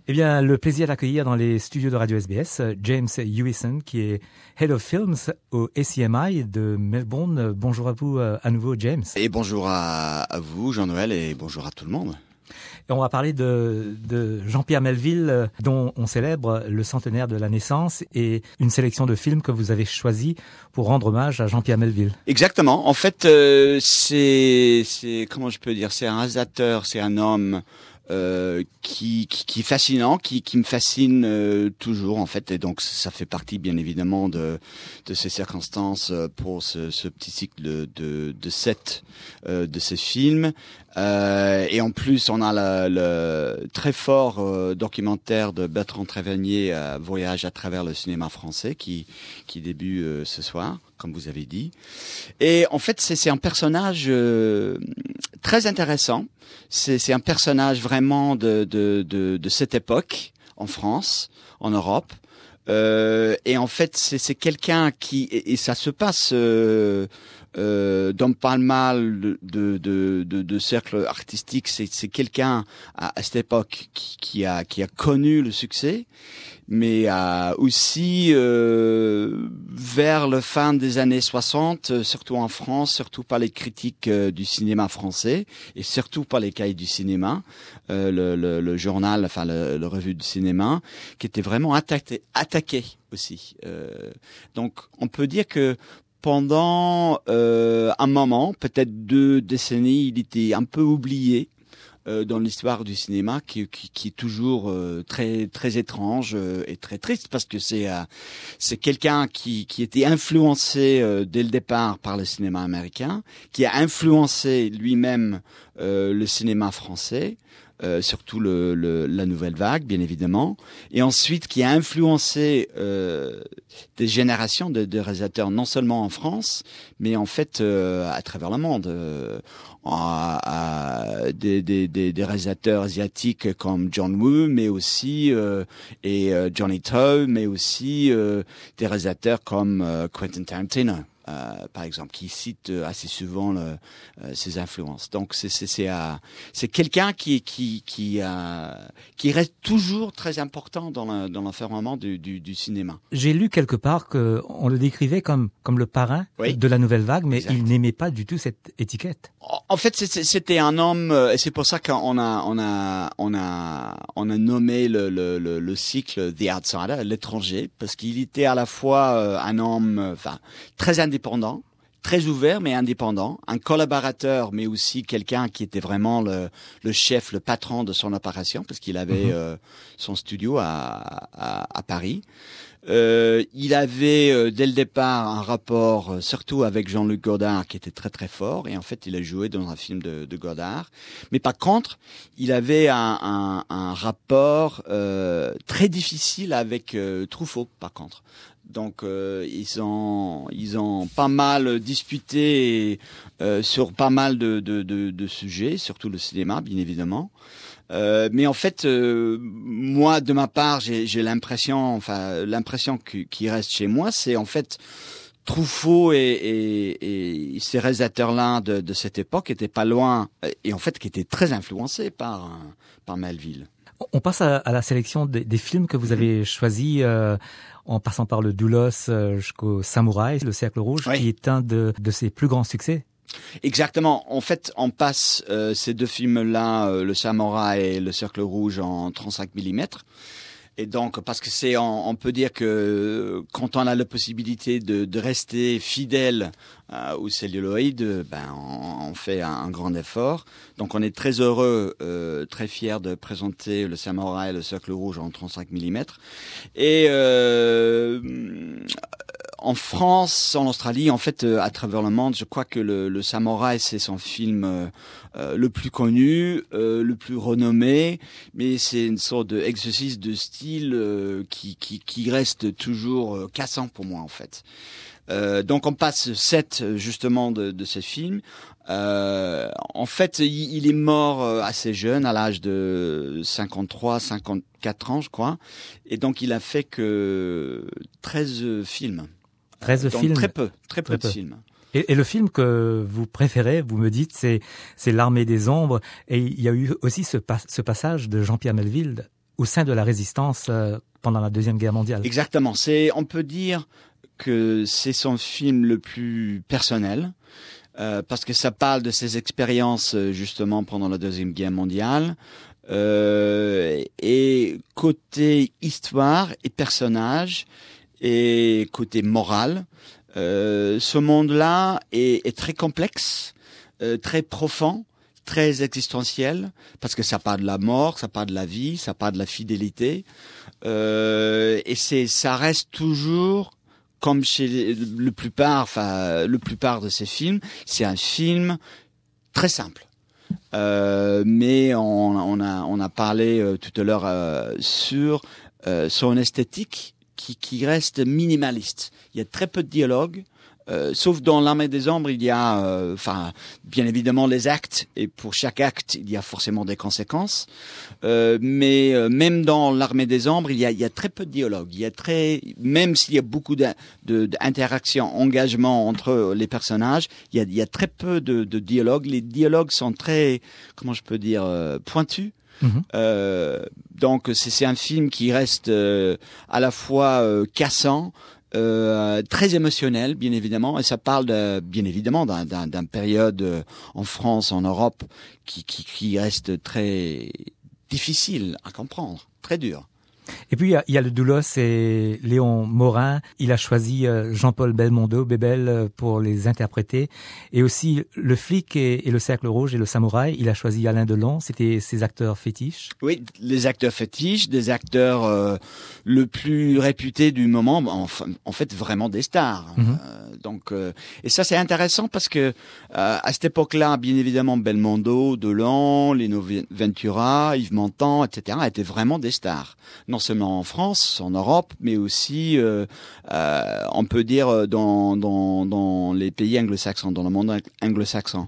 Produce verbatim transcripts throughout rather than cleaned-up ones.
Eh bien, le plaisir d'accueillir dans les studios de Radio S B S James Hewison, qui est Head of Films au A C M I de Melbourne. Bonjour à vous à nouveau, James. Et bonjour à, à vous, Jean-Noël, et bonjour à tout le monde. Et on va parler de, de Jean-Pierre Melville, dont on célèbre le centenaire de la naissance, et une sélection de films que vous avez choisis pour rendre hommage à Jean-Pierre Melville. Exactement. En fait, euh, c'est, c'est, comment je peux dire, c'est un réalisateur, c'est un homme Euh, qui, qui, qui est fascinant, qui, qui me fascine euh, toujours en fait, et donc ça fait partie bien évidemment de, de ces circonstances pour ce, ce petit cycle de, de, de sept euh, de ces films. Euh, et en plus, on a le, le très fort euh, documentaire de Bertrand Tavernier, euh, Voyage à travers le cinéma français, qui, qui débute euh, ce soir, comme vous avez dit. Et en fait, c'est, c'est un personnage euh, très intéressant. C'est, c'est un personnage vraiment de, de, de, de cette époque, en France, en Europe. Euh, et en fait, c'est, c'est quelqu'un qui... Et, et ça se passe... Euh, Euh, dans pas mal de, de, de, de, de cercles artistiques, c'est, c'est quelqu'un à, à cette époque qui, qui a qui a connu le succès, mais a aussi euh, vers la fin des années soixante, surtout en France, surtout par les critiques euh, du cinéma français et surtout par les cahiers du cinéma, euh, le, le, le journal, enfin le, le revue du cinéma, qui était vraiment attaqué, attaqué aussi. Euh, donc on peut dire que pendant euh, un moment, peut-être deux décennies, il était un peu oublié euh, dans l'histoire du cinéma, qui, qui, qui est toujours euh, très très étrange euh, et très triste, parce que c'est euh, c'est quelqu'un qui qui était influencé euh, dès le départ par le cinéma américain, qui a influencé lui-même euh, le cinéma français. Euh, surtout le, le, la nouvelle vague, bien évidemment, et ensuite qui a influencé euh, des générations de, de réalisateurs, non seulement en France, mais en fait euh, à travers le monde, euh, à, à des, des, des, des réalisateurs asiatiques comme John Woo, mais aussi euh, et euh, Johnny To, mais aussi euh, des réalisateurs comme euh, Quentin Tarantino. Euh, par exemple, qui cite euh, assez souvent le, euh, ses influences. Donc c'est c'est c'est, euh, c'est quelqu'un qui qui qui euh, qui reste toujours très important dans le, dans l'enfermement du, du du cinéma. J'ai lu quelque part que on le décrivait comme comme le parrain oui. de la nouvelle vague, mais exact. Il n'aimait pas du tout cette étiquette. En fait, c'était un homme, et c'est pour ça qu'on a on a on a on a nommé le le le, le cycle The Outsider, l'étranger, parce qu'il était à la fois un homme, enfin très indépendant, très ouvert mais indépendant, un collaborateur mais aussi quelqu'un qui était vraiment le, le chef, le patron de son opération, parce qu'il avait mmh. euh, son studio à, à, à Paris. Euh, il avait euh, dès le départ un rapport, euh, surtout avec Jean-Luc Godard, qui était très très fort, et en fait il a joué dans un film de, de Godard. Mais par contre, il avait un, un, un rapport euh, très difficile avec euh, Truffaut, par contre. Donc euh, ils ont ils ont pas mal disputé euh, sur pas mal de, de de de sujets, surtout le cinéma, bien évidemment. Euh, mais en fait, euh, moi de ma part, j'ai j'ai l'impression, enfin l'impression qui, qui reste chez moi, c'est en fait Truffaut et, et, et ces réalisateurs-là de, de cette époque étaient pas loin, et en fait qui étaient très influencés par par Melville. On passe à, à la sélection des, des films que vous avez choisis, euh, en passant par le Doulos euh, jusqu'au Samouraï, le Cercle Rouge, oui. qui est un de, de ses plus grands succès. Exactement. En fait, on passe euh, ces deux films-là, euh, le Samouraï et le Cercle Rouge, en trente-cinq millimètres. Et donc, parce que c'est, on, on peut dire que quand on a la possibilité de, de rester fidèle euh, au celluloïd, ben on, on fait un, un grand effort. Donc, on est très heureux, euh, très fiers de présenter le Samouraï et le Cercle Rouge en trente-cinq millimètres. Et euh, en France, en Australie, en fait, euh, à travers le monde, je crois que le, le Samouraï, c'est son film euh, euh, le plus connu, euh, le plus renommé, mais c'est une sorte d'exercice de style euh, qui, qui, qui reste toujours euh, cassant pour moi, en fait. Euh, donc on passe sept justement de, de ce film. Euh, en fait, il, il est mort assez jeune, à l'âge de cinquante-trois, cinquante-quatre ans, je crois, et donc il a fait que treize films. treize donc films. Très peu, très peu très de peu. films. Et, et le film que vous préférez, vous me dites, c'est c'est L'Armée des Ombres, et il y a eu aussi ce, pas, ce passage de Jean-Pierre Melville au sein de la résistance euh, pendant la Deuxième Guerre mondiale. Exactement. C'est, on peut dire que c'est son film le plus personnel, euh, parce que ça parle de ses expériences justement pendant la Deuxième Guerre mondiale. Euh, et côté histoire et personnage et côté moral, euh, ce monde-là est, est très complexe, euh, très profond, très existentiel, parce que ça parle de la mort, ça parle de la vie, ça parle de la fidélité, euh, et c'est, ça reste toujours comme chez le plupart, enfin le plupart de ces films, c'est un film très simple. Euh, mais on, on a on a parlé euh, tout à l'heure euh, sur euh, son esthétique qui qui reste minimaliste. Il y a très peu de dialogue. Euh, sauf dans l'Armée des Ombres, il y a, enfin, euh, bien évidemment les actes, et pour chaque acte, il y a forcément des conséquences. Euh, mais euh, même dans l'Armée des Ombres, il y a, il y a très peu de dialogue. Il y a très, même s'il y a beaucoup d'interactions, engagement entre les personnages, il y a, il y a très peu de, de dialogue. Les dialogues sont très, comment je peux dire, euh, pointus. Mmh. Euh, donc c'est un film qui reste euh, à la fois euh, cassant, Euh, très émotionnel, bien évidemment, et ça parle de, bien évidemment d'un, d'un, d'un période euh, en France, en Europe, qui, qui, qui reste très difficile à comprendre, très dur. Et puis il y a, il y a le doulos, c'est Léon Morin. Il a choisi Jean-Paul Belmondo, Bébel, pour les interpréter. Et aussi le flic et, et le cercle rouge et le samouraï. Il a choisi Alain Delon. C'était ses acteurs fétiches. Oui, les acteurs fétiches, des acteurs euh, le plus réputés du moment. En, en fait, vraiment des stars. Mm-hmm. Euh, donc, euh, et ça c'est intéressant parce que euh, à cette époque-là, bien évidemment, Belmondo, Delon, Lino Ventura, Yves Montand, et cetera étaient vraiment des stars. Non seulement en France, en Europe, mais aussi, euh, euh, on peut dire, dans, dans, dans les pays anglo-saxons, dans le monde anglo-saxon.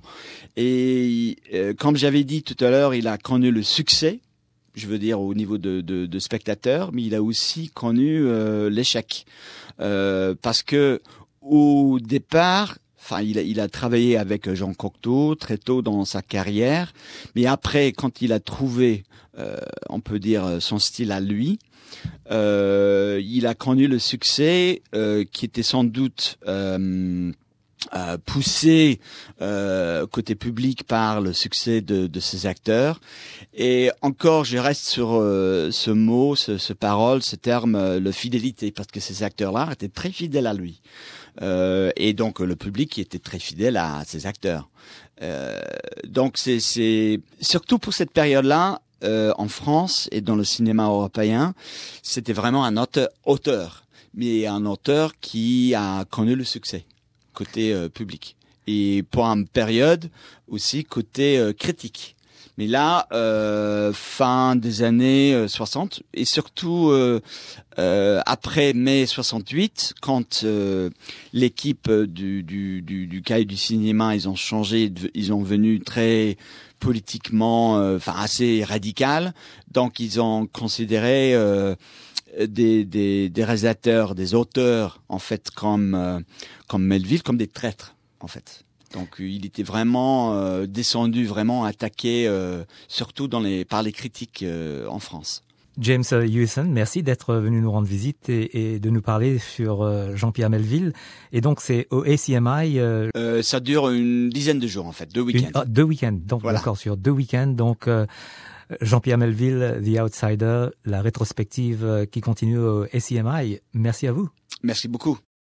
Et euh, comme j'avais dit tout à l'heure, il a connu le succès, je veux dire au niveau de, de, de spectateurs, mais il a aussi connu euh, l'échec. Euh, parce que au départ, enfin, il a, il a travaillé avec Jean Cocteau très tôt dans sa carrière, mais après, quand il a trouvé, euh, on peut dire, son style à lui, euh, il a connu le succès euh, qui était sans doute euh, euh, poussé euh, côté public par le succès de, de ses acteurs. Et encore, je reste sur euh, ce mot, ce, ce parole, ce terme, euh, le fidélité, parce que ces acteurs-là étaient très fidèles à lui. Euh, et donc le public qui était très fidèle à ses acteurs. Euh, donc c'est, c'est surtout pour cette période-là euh, en France et dans le cinéma européen, c'était vraiment un auteur, auteur, mais un auteur qui a connu le succès côté euh, public et pour une période aussi côté euh, critique. Mais là, euh, fin des années euh, soixante, et surtout euh, euh, après mai soixante-huit, quand euh, l'équipe du, du, du, du Cahier du cinéma, ils ont changé, ils ont venu très politiquement, enfin euh, assez radical, donc ils ont considéré euh, des, des, des réalisateurs, des auteurs, en fait, comme, euh, comme Melville, comme des traîtres, en fait. Donc il était vraiment euh, descendu, vraiment attaqué, euh, surtout dans les, par les critiques euh, en France. James Hewison, merci d'être venu nous rendre visite et, et de nous parler sur euh, Jean-Pierre Melville. Et donc c'est au A C M I. Euh, euh, ça dure une dizaine de jours en fait, deux week-ends. Une, ah, deux week-ends, donc voilà. D'accord, sur deux week-ends. Donc euh, Jean-Pierre Melville, The Outsider, la rétrospective qui continue au A C M I. Merci à vous. Merci beaucoup.